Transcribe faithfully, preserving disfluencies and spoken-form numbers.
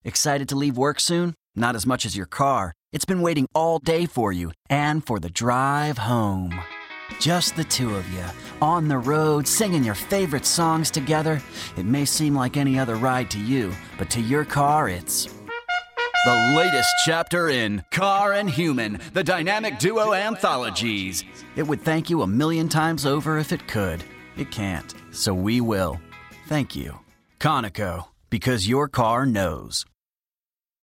Excited to leave work soon? Not as much as your car. It's been waiting all day for you and for the drive home. Just the two of you, on the road, singing your favorite songs together. It may seem like any other ride to you, but to your car, it's the latest chapter in Car and Human, the dynamic duo anthologies. It would thank you a million times over if it could. It can't, so we will. Thank you. Conoco, because your car knows.